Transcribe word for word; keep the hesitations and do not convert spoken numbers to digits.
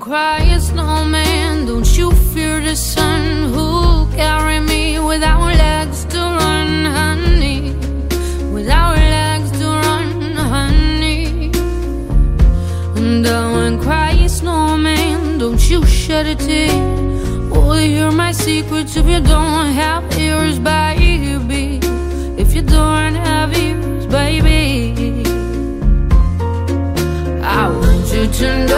cry, snowman, don't you fear the sun who'll carry me without legs to run, honey, without legs to run, honey. And I won't cry, snowman, don't you shed a tear. Will you hear my secrets if you don't have ears, baby? If you don't have ears, baby, I want you to know